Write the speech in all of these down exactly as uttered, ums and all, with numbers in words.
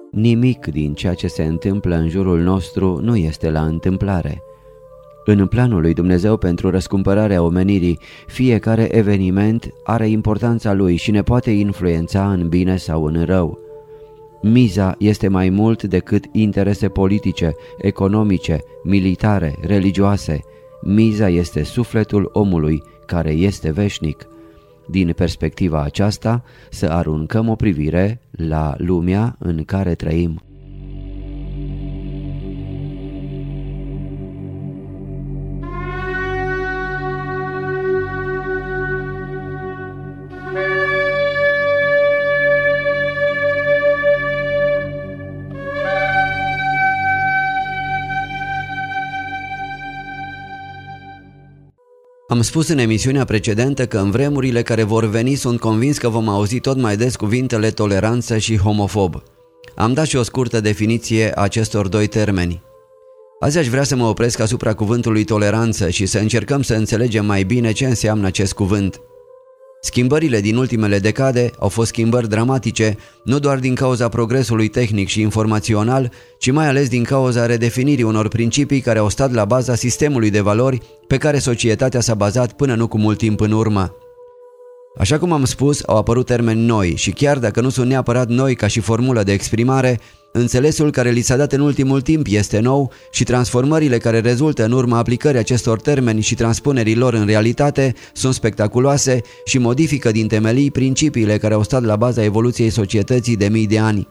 Nimic din ceea ce se întâmplă în jurul nostru nu este la întâmplare. În planul lui Dumnezeu pentru răscumpărarea omenirii, fiecare eveniment are importanța lui și ne poate influența în bine sau în rău. Miza este mai mult decât interese politice, economice, militare, religioase. Miza este sufletul omului, care este veșnic. Din perspectiva aceasta, să aruncăm o privire la lumea în care trăim. Am spus în emisiunea precedentă că în vremurile care vor veni sunt convins că vom auzi tot mai des cuvintele toleranță și homofob. Am dat și o scurtă definiție a acestor doi termeni. Azi aș vrea să mă opresc asupra cuvântului toleranță și să încercăm să înțelegem mai bine ce înseamnă acest cuvânt. Schimbările din ultimele decade au fost schimbări dramatice, nu doar din cauza progresului tehnic și informațional, ci mai ales din cauza redefinirii unor principii care au stat la baza sistemului de valori pe care societatea s-a bazat până nu cu mult timp în urmă. Așa cum am spus, au apărut termeni noi și chiar dacă nu sunt neapărat noi ca și formulă de exprimare, înțelesul care li s-a dat în ultimul timp este nou și transformările care rezultă în urma aplicării acestor termeni și transpunerii lor în realitate sunt spectaculoase și modifică din temelii principiile care au stat la baza evoluției societății de mii de ani.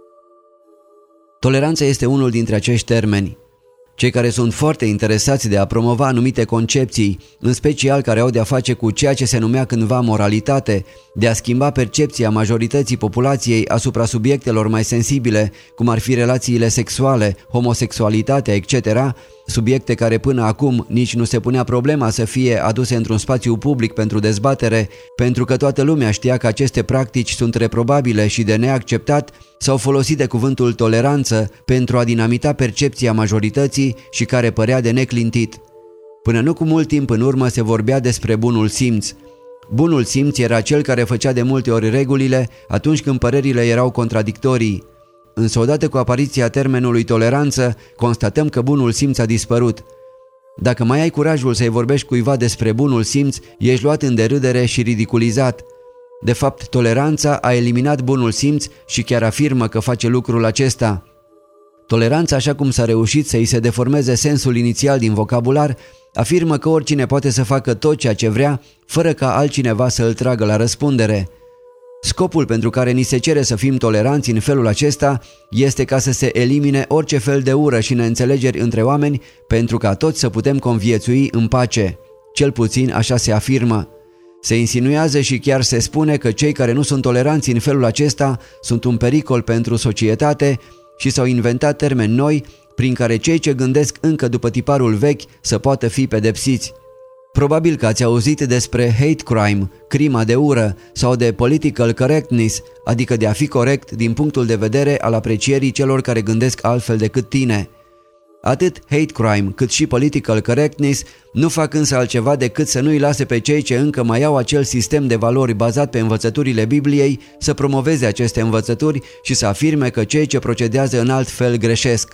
Toleranța este unul dintre acești termeni. Cei care sunt foarte interesați de a promova anumite concepții, în special care au de-a face cu ceea ce se numea cândva moralitate, de a schimba percepția majorității populației asupra subiectelor mai sensibile, cum ar fi relațiile sexuale, homosexualitatea, et cetera, subiecte care până acum nici nu se punea problema să fie aduse într-un spațiu public pentru dezbatere, pentru că toată lumea știa că aceste practici sunt reprobabile și de neacceptat, s-au folosit de cuvântul toleranță pentru a dinamita percepția majorității și care părea de neclintit. Până nu cu mult timp în urmă se vorbea despre bunul simț. Bunul simț era cel care făcea de multe ori regulile atunci când părerile erau contradictorii. Însă odată cu apariția termenului toleranță, constatăm că bunul simț a dispărut. Dacă mai ai curajul să-i vorbești cuiva despre bunul simț, ești luat în derâdere și ridiculizat. De fapt, toleranța a eliminat bunul simț și chiar afirmă că face lucrul acesta. Toleranța, așa cum s-a reușit să-i se deformeze sensul inițial din vocabular, afirmă că oricine poate să facă tot ceea ce vrea, fără ca altcineva să îl tragă la răspundere. Scopul pentru care ni se cere să fim toleranți în felul acesta este ca să se elimine orice fel de ură și neînțelegeri între oameni, pentru ca toți să putem conviețui în pace. Cel puțin așa se afirmă. Se insinuează și chiar se spune că cei care nu sunt toleranți în felul acesta sunt un pericol pentru societate și s-au inventat termeni noi prin care cei ce gândesc încă după tiparul vechi să poată fi pedepsiți. Probabil că ați auzit despre hate crime, crima de ură, sau de political correctness, adică de a fi corect din punctul de vedere al aprecierii celor care gândesc altfel decât tine. Atât hate crime cât și political correctness nu fac însă altceva decât să nu-i lase pe cei ce încă mai au acel sistem de valori bazat pe învățăturile Bibliei să promoveze aceste învățături și să afirme că cei ce procedează în alt fel greșesc.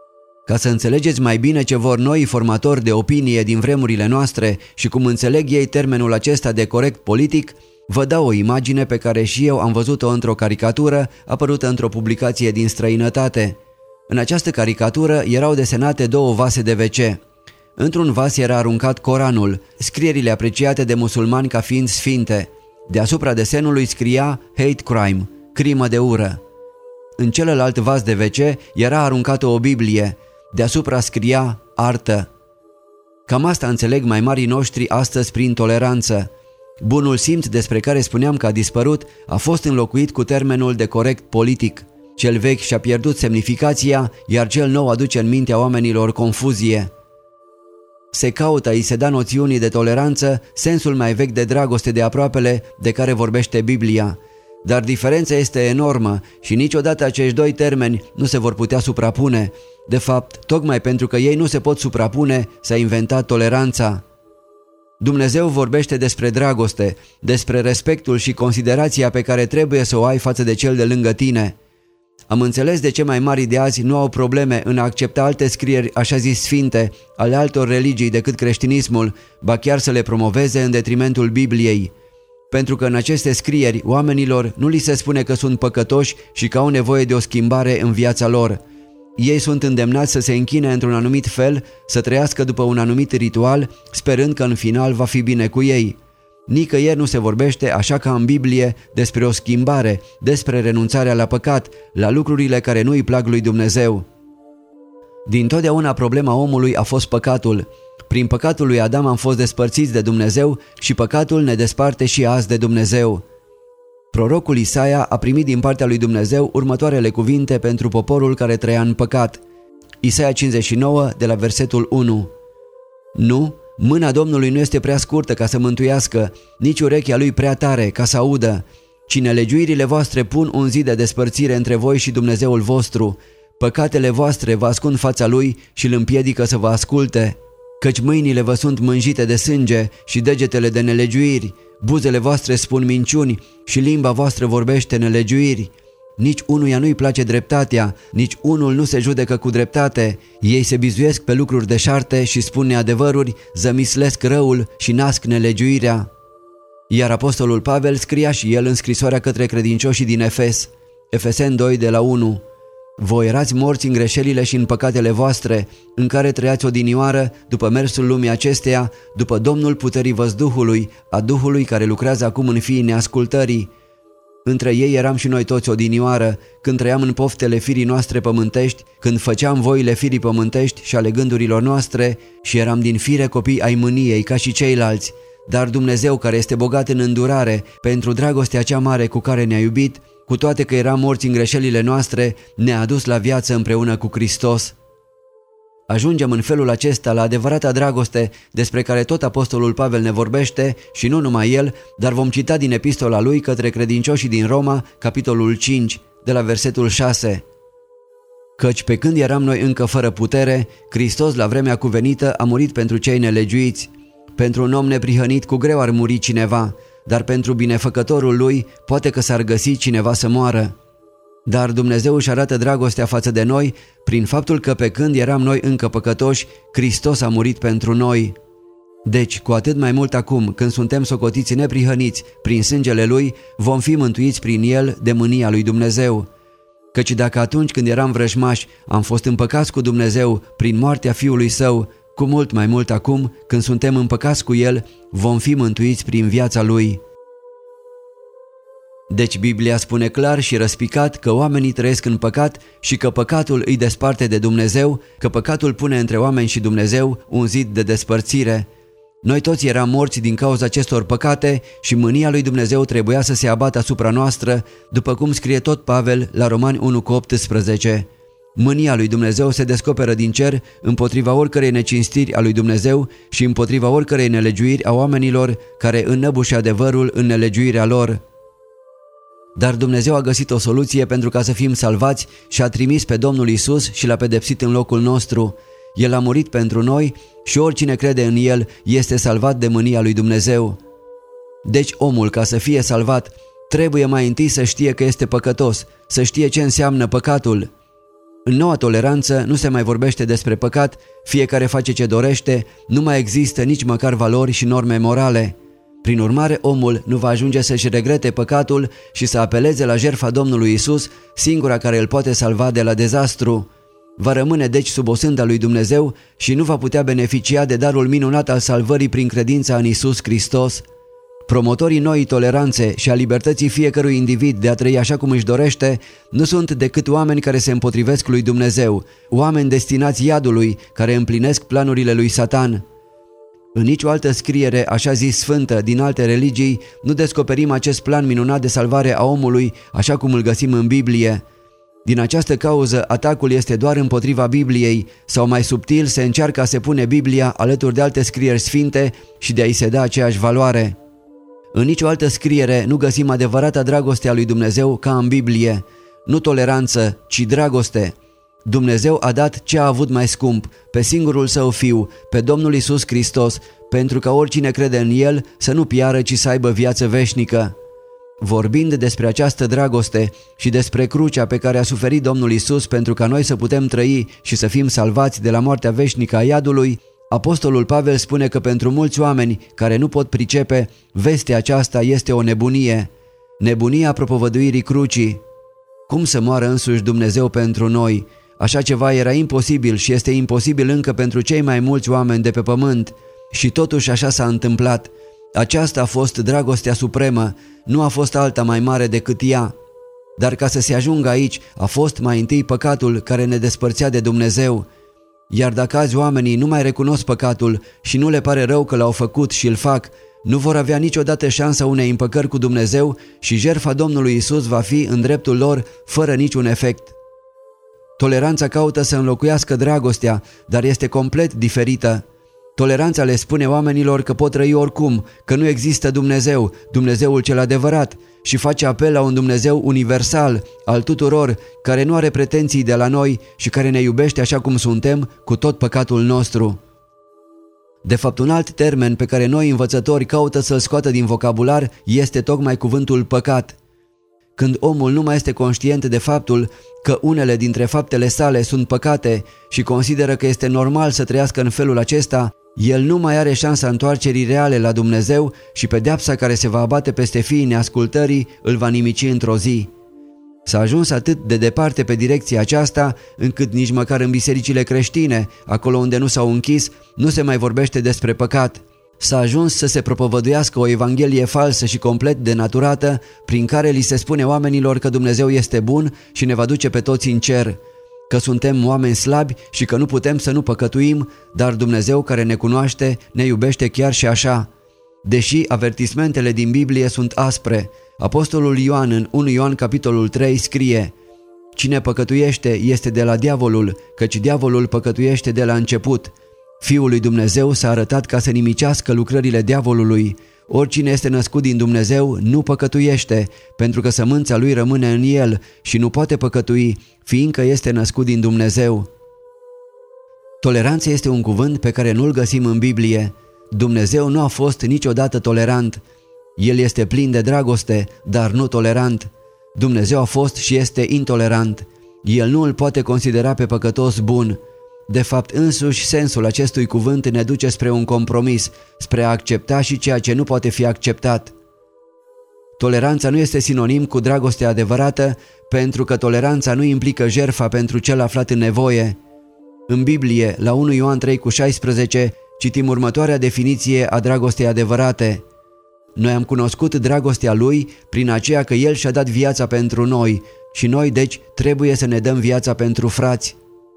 Ca să înțelegeți mai bine ce vor noi formatori de opinie din vremurile noastre și cum înțeleg ei termenul acesta de corect politic, vă dau o imagine pe care și eu am văzut-o într-o caricatură apărută într-o publicație din străinătate. În această caricatură erau desenate două vase de ve ce. Într-un vas era aruncat Coranul, scrierile apreciate de musulmani ca fiind sfinte. Deasupra desenului scria hate crime, crimă de ură. În celălalt vas de ve ce era aruncată o Biblie. Deasupra scria artă. Cam asta înțeleg mai marii noștri astăzi prin toleranță. Bunul simț despre care spuneam că a dispărut a fost înlocuit cu termenul de corect politic. Cel vechi și-a pierdut semnificația, iar cel nou aduce în mintea oamenilor confuzie. Se caută a-i se da noțiunii de toleranță sensul mai vechi de dragoste de aproapele de care vorbește Biblia. Dar diferența este enormă și niciodată acești doi termeni nu se vor putea suprapune. De fapt, tocmai pentru că ei nu se pot suprapune, s-a inventat toleranța. Dumnezeu vorbește despre dragoste, despre respectul și considerația pe care trebuie să o ai față de cel de lângă tine. Am înțeles de ce mai mari de azi nu au probleme în a accepta alte scrieri așa zis sfinte ale altor religii decât creștinismul, ba chiar să le promoveze în detrimentul Bibliei. Pentru că în aceste scrieri oamenilor nu li se spune că sunt păcătoși și că au nevoie de o schimbare în viața lor. Ei sunt îndemnați să se închine într-un anumit fel, să trăiască după un anumit ritual, sperând că în final va fi bine cu ei. Nicăieri nu se vorbește, așa ca în Biblie, despre o schimbare, despre renunțarea la păcat, la lucrurile care nu îi plac lui Dumnezeu. Dintotdeauna problema omului a fost păcatul. Prin păcatul lui Adam am fost despărțiți de Dumnezeu și păcatul ne desparte și azi de Dumnezeu. Prorocul Isaia a primit din partea lui Dumnezeu următoarele cuvinte pentru poporul care trăia în păcat. Isaia cincizeci și nouă, de la versetul unu. Nu, mâna Domnului nu este prea scurtă ca să mântuiască, nici urechea lui prea tare ca să audă, ci nelegiuirile voastre pun un zid de despărțire între voi și Dumnezeul vostru. Păcatele voastre vă ascund fața lui și îl împiedică să vă asculte. Căci mâinile vă sunt mânjite de sânge și degetele de nelegiuiri, buzele voastre spun minciuni și limba voastră vorbește nelegiuiri. Nici unuia nu-i place dreptatea, nici unul nu se judecă cu dreptate. Ei se bizuiesc pe lucruri deșarte și spun neadevăruri, zămislesc răul și nasc nelegiuirea. Iar apostolul Pavel scria și el în scrisoarea către credincioșii din Efes, Efeseni doi de la unu. Voi erați morți în greșelile și în păcatele voastre, în care trăiați odinioară, după mersul lumii acesteia, după domnul puterii văzduhului, a Duhului care lucrează acum în fiii neascultării. Între ei eram și noi toți odinioară, când trăiam în poftele firii noastre pământești, când făceam voile firii pământești și ale gândurilor noastre, și eram din fire copii ai mâniei ca și ceilalți. Dar Dumnezeu, care este bogat în îndurare, pentru dragostea cea mare cu care ne-a iubit, cu toate că eram morți în greșelile noastre, ne-a adus la viață împreună cu Hristos. Ajungem în felul acesta la adevărata dragoste despre care tot apostolul Pavel ne vorbește și nu numai el, dar vom cita din epistola lui către credincioșii din Roma, capitolul cinci, de la versetul șase. Căci pe când eram noi încă fără putere, Hristos la vremea cuvenită a murit pentru cei nelegiuiți. Pentru un om neprihănit cu greu ar muri cineva, dar pentru binefăcătorul lui poate că s-ar găsi cineva să moară. Dar Dumnezeu își arată dragostea față de noi prin faptul că pe când eram noi încă păcătoși, Hristos a murit pentru noi. Deci, cu atât mai mult acum, când suntem socotiți neprihăniți prin sângele Lui, vom fi mântuiți prin El de mânia lui Dumnezeu. Căci dacă atunci când eram vrăjmași am fost împăcați cu Dumnezeu prin moartea Fiului Său, cu mult mai mult acum, când suntem împăcați cu El, vom fi mântuiți prin viața Lui. Deci Biblia spune clar și răspicat că oamenii trăiesc în păcat și că păcatul îi desparte de Dumnezeu, că păcatul pune între oameni și Dumnezeu un zid de despărțire. Noi toți eram morți din cauza acestor păcate și mânia lui Dumnezeu trebuia să se abată asupra noastră, după cum scrie tot Pavel la Romani unu cu optsprezece. Mânia lui Dumnezeu se descoperă din cer împotriva oricărei necinstiri a lui Dumnezeu și împotriva oricărei nelegiuiri a oamenilor care înnăbușe adevărul în nelegiuirea lor. Dar Dumnezeu a găsit o soluție pentru ca să fim salvați și a trimis pe Domnul Isus și l-a pedepsit în locul nostru. El a murit pentru noi și oricine crede în El este salvat de mânia lui Dumnezeu. Deci omul, ca să fie salvat, trebuie mai întâi să știe că este păcătos, să știe ce înseamnă păcatul. În noua toleranță nu se mai vorbește despre păcat, fiecare face ce dorește, nu mai există nici măcar valori și norme morale. Prin urmare, omul nu va ajunge să-și regrete păcatul și să apeleze la jertfa Domnului Isus, singura care îl poate salva de la dezastru. Va rămâne deci sub osânda lui Dumnezeu și nu va putea beneficia de darul minunat al salvării prin credința în Isus Hristos. Promotorii noii toleranțe și a libertății fiecărui individ de a trăi așa cum își dorește nu sunt decât oameni care se împotrivesc lui Dumnezeu, oameni destinați iadului, care împlinesc planurile lui Satan. În nicio altă scriere, așa zis sfântă, din alte religii, nu descoperim acest plan minunat de salvare a omului așa cum îl găsim în Biblie. Din această cauză, atacul este doar împotriva Bibliei, sau mai subtil se încearcă a se pune Biblia alături de alte scrieri sfinte și de a-i se da aceeași valoare. În nicio altă scriere nu găsim adevărata dragoste a lui Dumnezeu ca în Biblie. Nu toleranță, ci dragoste. Dumnezeu a dat ce a avut mai scump, pe singurul Său Fiu, pe Domnul Isus Hristos, pentru ca oricine crede în El să nu piară, ci să aibă viață veșnică. Vorbind despre această dragoste și despre crucea pe care a suferit Domnul Isus pentru ca noi să putem trăi și să fim salvați de la moartea veșnică a iadului, Apostolul Pavel spune că pentru mulți oameni care nu pot pricepe, vestea aceasta este o nebunie, nebunia propovăduirii crucii. Cum să moară însuși Dumnezeu pentru noi? Așa ceva era imposibil și este imposibil încă pentru cei mai mulți oameni de pe pământ. Și totuși așa s-a întâmplat. Aceasta a fost dragostea supremă, nu a fost alta mai mare decât ea. Dar ca să se ajungă aici, a fost mai întâi păcatul care ne despărțea de Dumnezeu. Iar dacă azi oamenii nu mai recunosc păcatul și nu le pare rău că l-au făcut și îl fac, nu vor avea niciodată șansa unei împăcări cu Dumnezeu și jertfa Domnului Isus va fi în dreptul lor fără niciun efect. Toleranța caută să înlocuiască dragostea, dar este complet diferită. Toleranța le spune oamenilor că pot trăi oricum, că nu există Dumnezeu, Dumnezeul cel adevărat, și face apel la un Dumnezeu universal, al tuturor, care nu are pretenții de la noi și care ne iubește așa cum suntem, cu tot păcatul nostru. De fapt, un alt termen pe care noi învățători caută să-l scoată din vocabular este tocmai cuvântul păcat. Când omul nu mai este conștient de faptul că unele dintre faptele sale sunt păcate și consideră că este normal să trăiască în felul acesta, el nu mai are șansa întoarcerii reale la Dumnezeu și pedeapsa care se va abate peste fiii neascultării îl va nimici într-o zi. S-a ajuns atât de departe pe direcția aceasta, încât nici măcar în bisericile creștine, acolo unde nu s-au închis, nu se mai vorbește despre păcat. S-a ajuns să se propovăduiască o evanghelie falsă și complet denaturată, prin care li se spune oamenilor că Dumnezeu este bun și ne va duce pe toți în cer, că suntem oameni slabi și că nu putem să nu păcătuim, dar Dumnezeu care ne cunoaște ne iubește chiar și așa. Deși avertismentele din Biblie sunt aspre, Apostolul Ioan în unu Ioan capitolul trei scrie: cine păcătuiește este de la diavolul, căci diavolul păcătuiește de la început. Fiul lui Dumnezeu s-a arătat ca să nimicească lucrările diavolului. Oricine este născut din Dumnezeu nu păcătuiește, pentru că sămânța lui rămâne în el și nu poate păcătui, fiindcă este născut din Dumnezeu. Toleranța este un cuvânt pe care nu-l găsim în Biblie. Dumnezeu nu a fost niciodată tolerant. El este plin de dragoste, dar nu tolerant. Dumnezeu a fost și este intolerant. El nu îl poate considera pe păcătos bun. De fapt, însuși sensul acestui cuvânt ne duce spre un compromis, spre a accepta și ceea ce nu poate fi acceptat. Toleranța nu este sinonim cu dragostea adevărată, pentru că toleranța nu implică jertfa pentru cel aflat în nevoie. În Biblie, la unu Ioan trei cu șaisprezece, citim următoarea definiție a dragostei adevărate. Noi am cunoscut dragostea Lui prin aceea că El și-a dat viața pentru noi și noi, deci, trebuie să ne dăm viața pentru frați.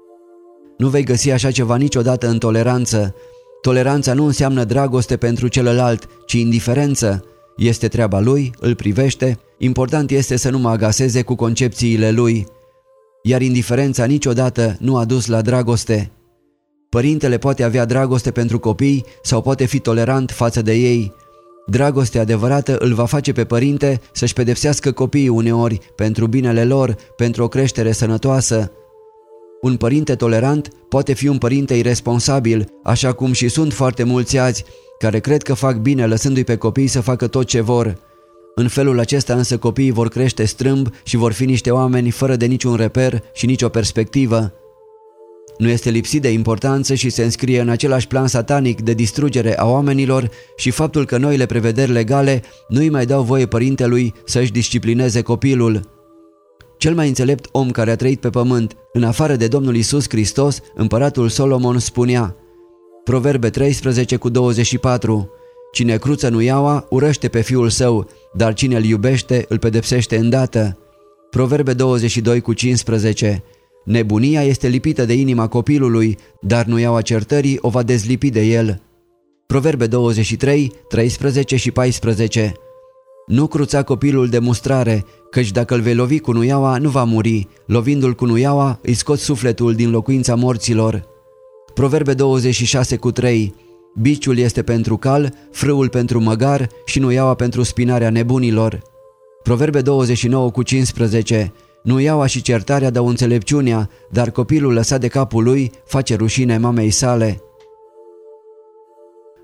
Nu vei găsi așa ceva niciodată în toleranță. Toleranța nu înseamnă dragoste pentru celălalt, ci indiferență. Este treaba lui, îl privește, important este să nu mă agaseze cu concepțiile lui. Iar indiferența niciodată nu a dus la dragoste. Părintele poate avea dragoste pentru copii sau poate fi tolerant față de ei. Dragostea adevărată îl va face pe părinte să-și pedepsească copiii uneori pentru binele lor, pentru o creștere sănătoasă. Un părinte tolerant poate fi un părinte irresponsabil, așa cum și sunt foarte mulți azi care cred că fac bine lăsându-i pe copii să facă tot ce vor. În felul acesta însă copiii vor crește strâmb și vor fi niște oameni fără de niciun reper și nicio perspectivă. Nu este lipsit de importanță și se înscrie în același plan satanic de distrugere a oamenilor și faptul că noile prevederi legale nu îi mai dau voie părintelui să-și disciplineze copilul. Cel mai înțelept om care a trăit pe pământ, în afară de Domnul Isus Hristos, împăratul Solomon, spunea, Proverbe treisprezece cu douăzeci și patru, cine cruță nuiaua urăște pe fiul său, dar cine îl iubește îl pedepsește îndată. Proverbe douăzeci și doi cu cincisprezece, nebunia este lipită de inima copilului, dar nuiaua certării o va dezlipi de el. Proverbe douăzeci și trei, treisprezece și paisprezece, nu cruța copilul de mustrare, căci dacă îl vei lovi cu nuiaua, nu va muri. Lovindu-l cu nuiaua, îi scoți sufletul din locuința morților. Proverbe douăzeci și șase cu trei, biciul este pentru cal, frâul pentru măgar și nuiaua pentru spinarea nebunilor. Proverbe douăzeci și nouă cu cincisprezece, nuiaua și certarea dau înțelepciunea, dar copilul lăsat de capul lui face rușine mamei sale.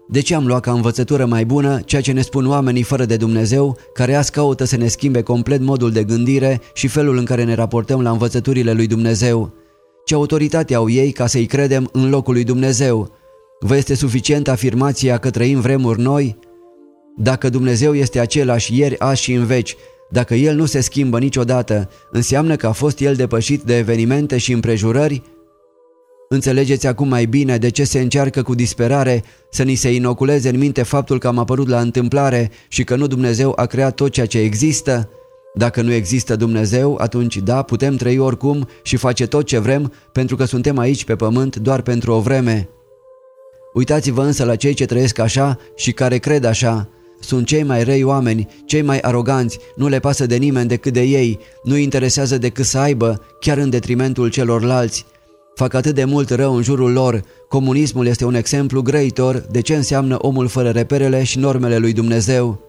De ce am luat ca învățătură mai bună ceea ce ne spun oamenii fără de Dumnezeu, care azi caută să ne schimbe complet modul de gândire și felul în care ne raportăm la învățăturile lui Dumnezeu? Ce autoritate au ei ca să-i credem în locul lui Dumnezeu? Vă este suficientă afirmația că trăim vremuri noi? Dacă Dumnezeu este același ieri, azi și în veci, dacă El nu se schimbă niciodată, înseamnă că a fost El depășit de evenimente și împrejurări? Înțelegeți acum mai bine de ce se încearcă cu disperare să ni se inoculeze în minte faptul că am apărut la întâmplare și că nu Dumnezeu a creat tot ceea ce există? Dacă nu există Dumnezeu, atunci da, putem trăi oricum și face tot ce vrem, pentru că suntem aici pe pământ doar pentru o vreme. Uitați-vă însă la cei ce trăiesc așa și care cred așa. Sunt cei mai răi oameni, cei mai aroganți, nu le pasă de nimeni decât de ei, nu-i interesează decât să aibă, chiar în detrimentul celorlalți. Fac atât de mult rău în jurul lor. Comunismul este un exemplu grăitor de ce înseamnă omul fără reperele și normele lui Dumnezeu.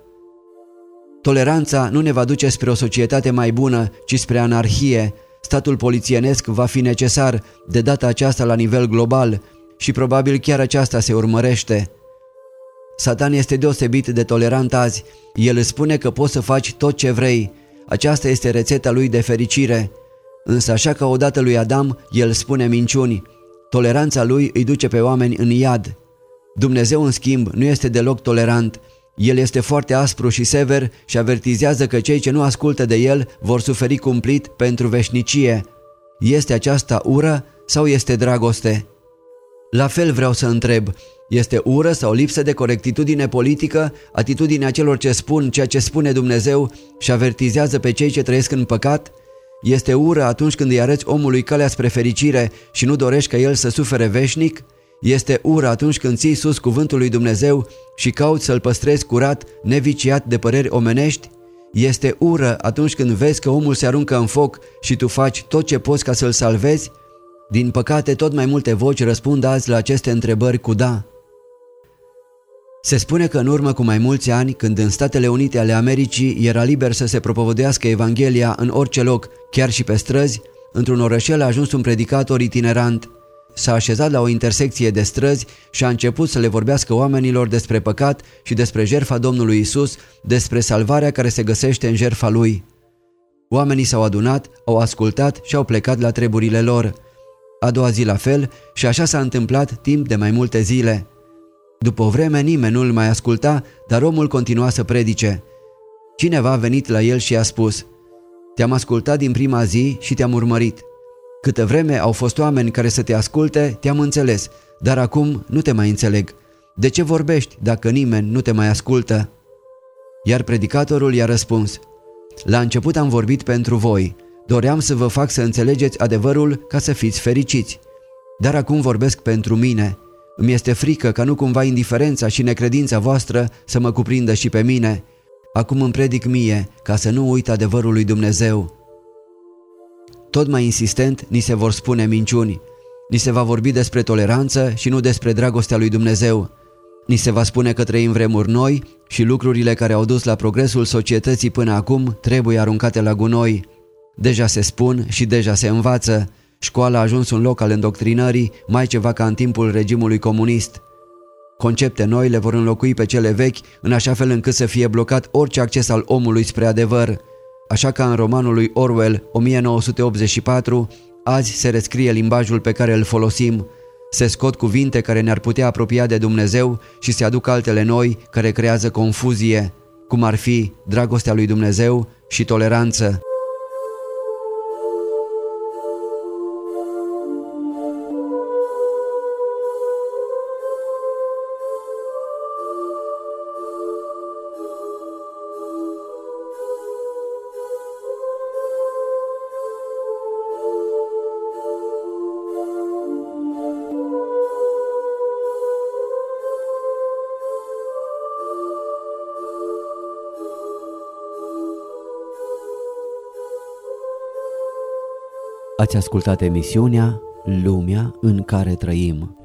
Toleranța nu ne va duce spre o societate mai bună, ci spre anarhie. Statul polițienesc va fi necesar, de data aceasta la nivel global, și probabil chiar aceasta se urmărește. Satan este deosebit de tolerant azi. El îți spune că poți să faci tot ce vrei. Aceasta este rețeta lui de fericire. Însă așa ca odată lui Adam, el spune minciuni. Toleranța lui îi duce pe oameni în iad. Dumnezeu, în schimb, nu este deloc tolerant. El este foarte aspru și sever și avertizează că cei ce nu ascultă de el vor suferi cumplit pentru veșnicie. Este aceasta ură sau este dragoste? La fel vreau să întreb, este ură sau lipsă de corectitudine politică atitudinea celor ce spun ceea ce spune Dumnezeu și avertizează pe cei ce trăiesc în păcat? Este ură atunci când îi arăți omului calea spre fericire și nu dorești ca el să sufere veșnic? Este ură atunci când ții sus cuvântul lui Dumnezeu și cauți să-l păstrezi curat, neviciat de păreri omenești? Este ură atunci când vezi că omul se aruncă în foc și tu faci tot ce poți ca să-l salvezi? Din păcate, tot mai multe voci răspund azi la aceste întrebări cu da. Se spune că în urmă cu mai mulți ani, când în Statele Unite ale Americii era liber să se propovăduiască Evanghelia în orice loc, chiar și pe străzi, într-un orășel a ajuns un predicator itinerant. S-a așezat la o intersecție de străzi și a început să le vorbească oamenilor despre păcat și despre jertfa Domnului Isus, despre salvarea care se găsește în jertfa Lui. Oamenii s-au adunat, au ascultat și au plecat la treburile lor. A doua zi la fel și așa s-a întâmplat timp de mai multe zile. După o vreme nimeni nu îl mai asculta, dar omul continua să predice. Cineva a venit la el și i-a spus: "Te-am ascultat din prima zi și te-am urmărit. Câtă vreme au fost oameni care să te asculte, te-am înțeles, dar acum nu te mai înțeleg. De ce vorbești dacă nimeni nu te mai ascultă?" Iar predicatorul i-a răspuns: "La început am vorbit pentru voi. Doream să vă fac să înțelegeți adevărul ca să fiți fericiți. Dar acum vorbesc pentru mine. Îmi este frică ca nu cumva indiferența și necredința voastră să mă cuprindă și pe mine. Acum îmi predic mie, ca să nu uit adevărul lui Dumnezeu." Tot mai insistent ni se vor spune minciuni. Ni se va vorbi despre toleranță și nu despre dragostea lui Dumnezeu. Ni se va spune că trăim vremuri noi și lucrurile care au dus la progresul societății până acum trebuie aruncate la gunoi. Deja se spun și deja se învață. Școala a ajuns un loc al îndoctrinării, mai ceva ca în timpul regimului comunist. Concepte noi le vor înlocui pe cele vechi, în așa fel încât să fie blocat orice acces al omului spre adevăr. Așa ca în romanul lui Orwell, o mie nouă sute optzeci și patru, azi se rescrie limbajul pe care îl folosim. Se scot cuvinte care ne-ar putea apropia de Dumnezeu și se aduc altele noi care creează confuzie, cum ar fi dragostea lui Dumnezeu și toleranță. Ați ascultat emisiunea Lumea în care trăim.